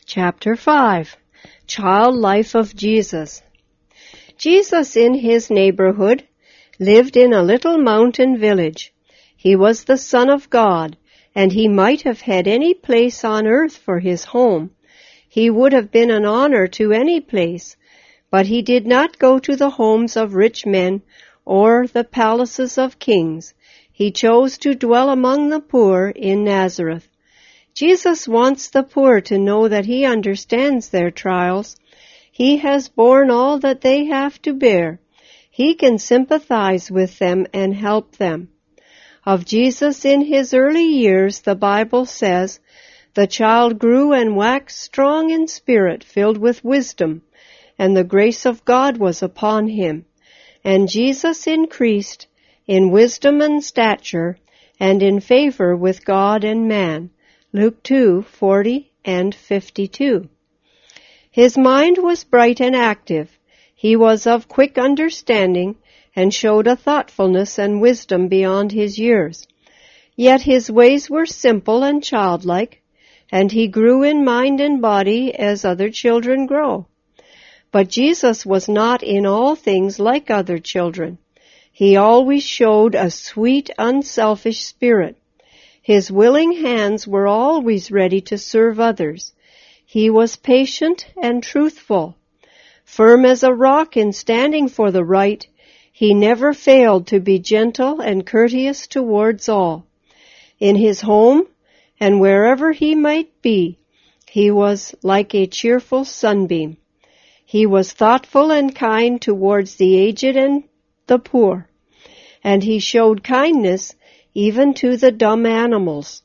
Chapter 5. Child Life of Jesus. Jesus in his neighborhood lived in a little mountain village. He was the Son of God, and he might have had any place on earth for his home. He would have been an honor to any place, but he did not go to the homes of rich men or the palaces of kings. He chose to dwell among the poor in Nazareth. Jesus wants the poor to know that he understands their trials. He has borne all that they have to bear. He can sympathize with them and help them. Of Jesus in his early years, the Bible says, "The child grew and waxed strong in spirit, filled with wisdom, and the grace of God was upon him. And Jesus increased in wisdom and stature, and in favor with God and man." Luke 2:40 and 52. His mind was bright and active. He was of quick understanding and showed a thoughtfulness and wisdom beyond his years. Yet his ways were simple and childlike, and he grew in mind and body as other children grow. But Jesus was not in all things like other children. He always showed a sweet, unselfish spirit. His willing hands were always ready to serve others. He was patient and truthful. Firm as a rock in standing for the right, he never failed to be gentle and courteous towards all. In his home and wherever he might be, he was like a cheerful sunbeam. He was thoughtful and kind towards the aged and the poor, and he showed kindness even to the dumb animals.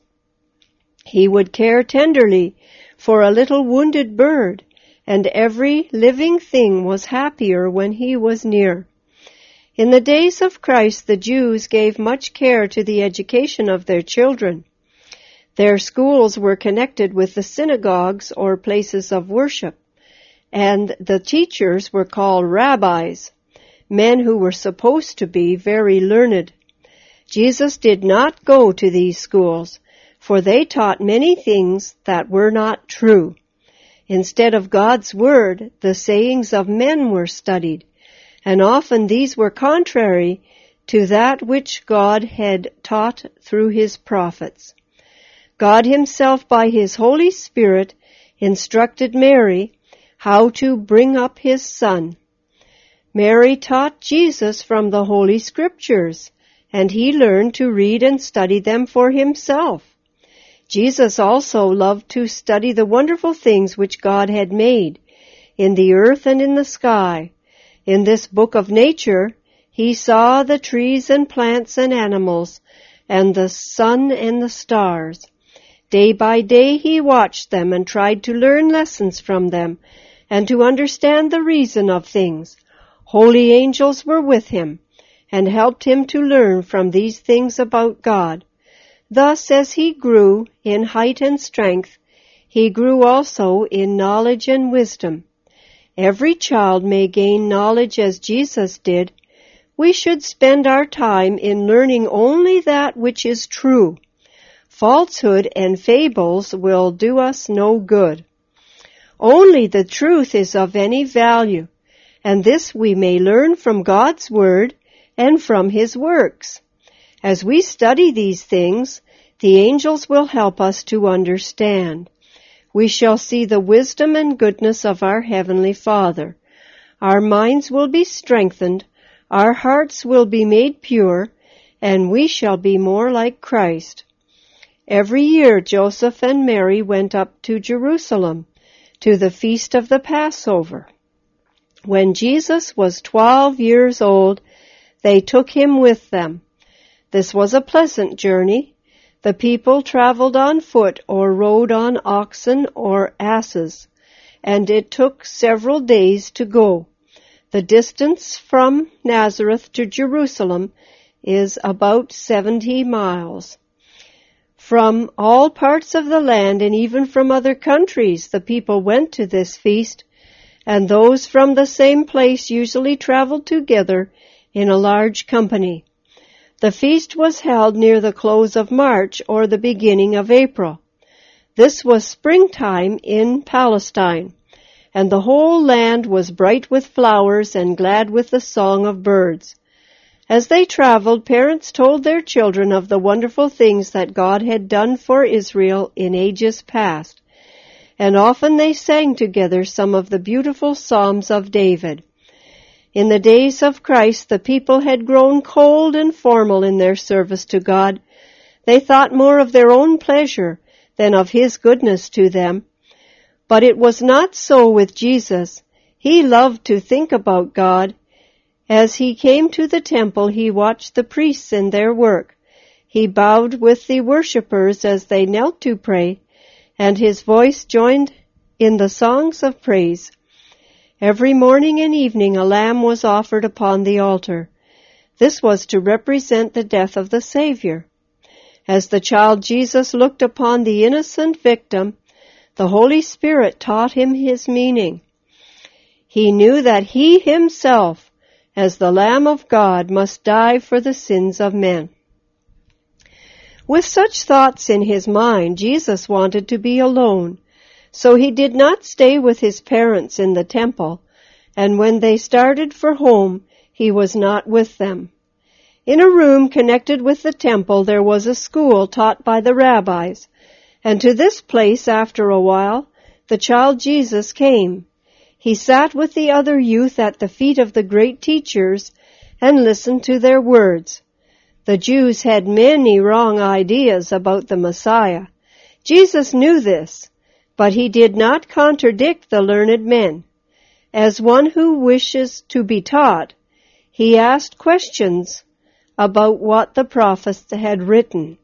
He would care tenderly for a little wounded bird, and every living thing was happier when he was near. In the days of Christ, the Jews gave much care to the education of their children. Their schools were connected with the synagogues or places of worship, and the teachers were called rabbis, men who were supposed to be very learned. Jesus did not go to these schools, for they taught many things that were not true. Instead of God's word, the sayings of men were studied, and often these were contrary to that which God had taught through his prophets. God himself, by his Holy Spirit, instructed Mary how to bring up his son. Mary taught Jesus from the Holy Scriptures, and he learned to read and study them for himself. Jesus also loved to study the wonderful things which God had made in the earth and in the sky. In this book of nature, he saw the trees and plants and animals, and the sun and the stars. Day by day he watched them and tried to learn lessons from them and to understand the reason of things. Holy angels were with him and helped him to learn from these things about God. Thus, as he grew in height and strength, he grew also in knowledge and wisdom. Every child may gain knowledge as Jesus did. We should spend our time in learning only that which is true. Falsehood and fables will do us no good. Only the truth is of any value, and this we may learn from God's word and from his works. As we study these things, the angels will help us to understand. We shall see the wisdom and goodness of our Heavenly Father. Our minds will be strengthened, our hearts will be made pure, and we shall be more like Christ. Every year Joseph and Mary went up to Jerusalem to the feast of the Passover. When Jesus was 12 years old, they took him with them. This was a pleasant journey. The people traveled on foot or rode on oxen or asses, and it took several days to go. The distance from Nazareth to Jerusalem is about 70 miles. From all parts of the land and even from other countries, the people went to this feast, and those from the same place usually traveled together in a large company. The feast was held near the close of March or the beginning of April. This was springtime in Palestine, and the whole land was bright with flowers and glad with the song of birds. As they traveled, parents told their children of the wonderful things that God had done for Israel in ages past, and often they sang together some of the beautiful Psalms of David. In the days of Christ, the people had grown cold and formal in their service to God. They thought more of their own pleasure than of His goodness to them. But it was not so with Jesus. He loved to think about God. As He came to the temple, He watched the priests in their work. He bowed with the worshippers as they knelt to pray, and His voice joined in the songs of praise. Every morning and evening a lamb was offered upon the altar. This was to represent the death of the Savior. As the child Jesus looked upon the innocent victim, the Holy Spirit taught him His meaning. He knew that He Himself, as the Lamb of God, must die for the sins of men. With such thoughts in His mind, Jesus wanted to be alone, so He did not stay with His parents in the temple, and when they started for home, He was not with them. In a room connected with the temple there was a school taught by the rabbis, and to this place, after a while, the child Jesus came. He sat with the other youth at the feet of the great teachers and listened to their words. The Jews had many wrong ideas about the Messiah. Jesus knew this, but He did not contradict the learned men. As one who wishes to be taught, He asked questions about what the prophets had written.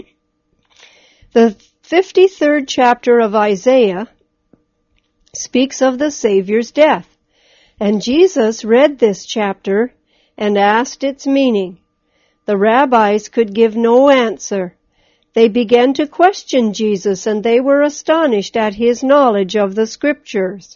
The 53rd chapter of Isaiah speaks of the Savior's death, and Jesus read this chapter and asked its meaning. The rabbis could give no answer. They began to question Jesus, and they were astonished at His knowledge of the Scriptures.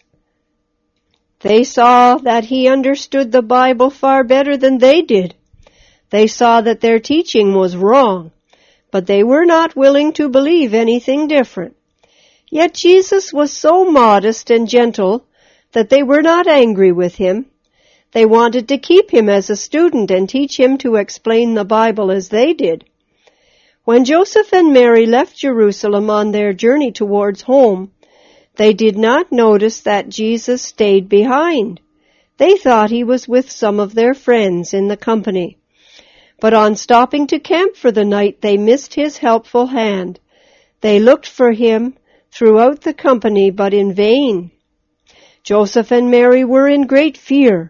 They saw that He understood the Bible far better than they did. They saw that their teaching was wrong, but they were not willing to believe anything different. Yet Jesus was so modest and gentle that they were not angry with Him. They wanted to keep Him as a student and teach Him to explain the Bible as they did. When Joseph and Mary left Jerusalem on their journey towards home, they did not notice that Jesus stayed behind. They thought He was with some of their friends in the company. But on stopping to camp for the night, they missed His helpful hand. They looked for Him throughout the company, but in vain. Joseph and Mary were in great fear.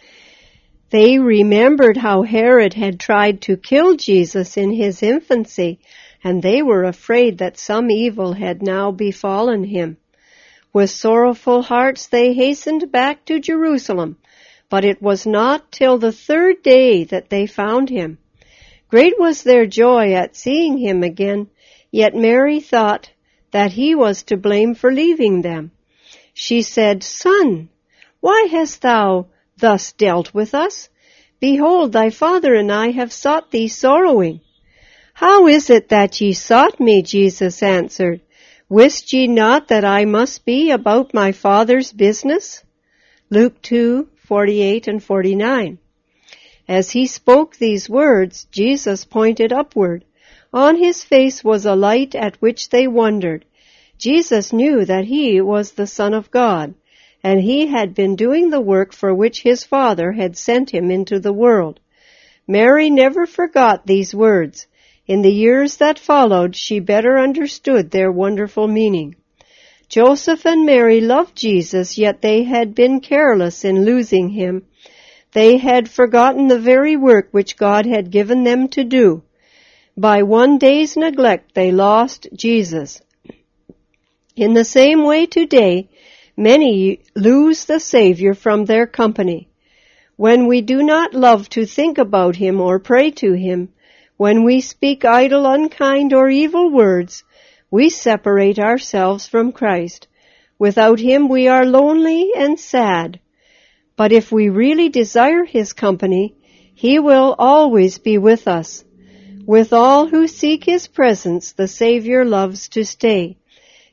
They remembered how Herod had tried to kill Jesus in His infancy, and they were afraid that some evil had now befallen Him. With sorrowful hearts they hastened back to Jerusalem, but it was not till the third day that they found Him. Great was their joy at seeing Him again, yet Mary thought that He was to blame for leaving them. She said, "Son, why hast thou thus dealt with us? Behold, thy father and I have sought thee sorrowing." "How is it that ye sought me?" Jesus answered. "Wist ye not that I must be about my Father's business?" Luke 2:48 and 49. As He spoke these words, Jesus pointed upward. On His face was a light at which they wondered. Jesus knew that He was the Son of God, and He had been doing the work for which His Father had sent Him into the world. Mary never forgot these words. In the years that followed, she better understood their wonderful meaning. Joseph and Mary loved Jesus, yet they had been careless in losing Him. They had forgotten the very work which God had given them to do. By one day's neglect, they lost Jesus. In the same way today, many lose the Savior from their company. When we do not love to think about Him or pray to Him, when we speak idle, unkind, or evil words, we separate ourselves from Christ. Without Him we are lonely and sad. But if we really desire His company, He will always be with us. With all who seek His presence, the Savior loves to stay.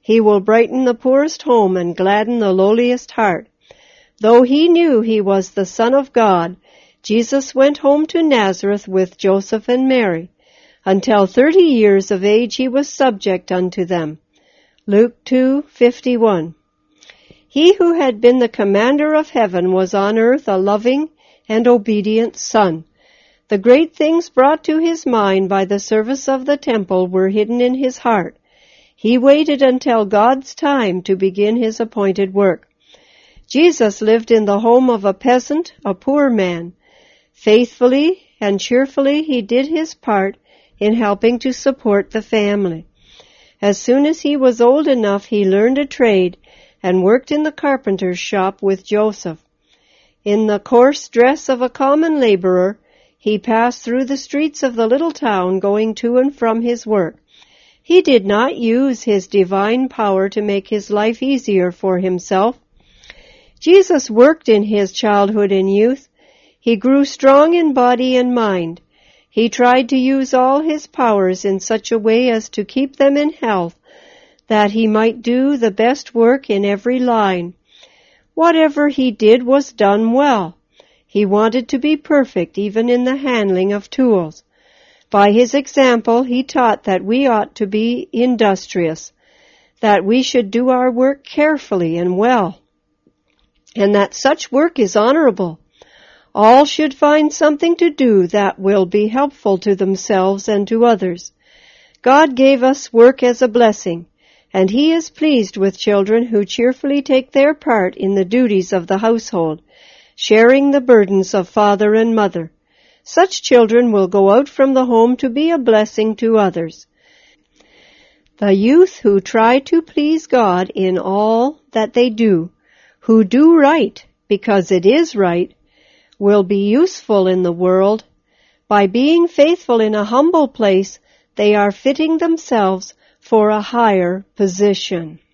He will brighten the poorest home and gladden the lowliest heart. Though he knew he was the Son of God, Jesus went home to Nazareth with Joseph and Mary. Until 30 years of age he was subject unto them. Luke 2:51. He who had been the commander of heaven was on earth a loving and obedient son. The great things brought to his mind by the service of the temple were hidden in his heart. He waited until God's time to begin his appointed work. Jesus lived in the home of a peasant, a poor man. Faithfully and cheerfully he did his part in helping to support the family. As soon as he was old enough, he learned a trade and worked in the carpenter's shop with Joseph. In the coarse dress of a common laborer, he passed through the streets of the little town going to and from his work. He did not use his divine power to make his life easier for himself. Jesus worked in his childhood and youth. He grew strong in body and mind. He tried to use all his powers in such a way as to keep them in health, that he might do the best work in every line. Whatever he did was done well. He wanted to be perfect even in the handling of tools. By his example, he taught that we ought to be industrious, that we should do our work carefully and well, and that such work is honorable. All should find something to do that will be helpful to themselves and to others. God gave us work as a blessing, and he is pleased with children who cheerfully take their part in the duties of the household, sharing the burdens of father and mother. Such children will go out from the home to be a blessing to others. The youth who try to please God in all that they do, who do right because it is right, will be useful in the world. By being faithful in a humble place, they are fitting themselves for a higher position.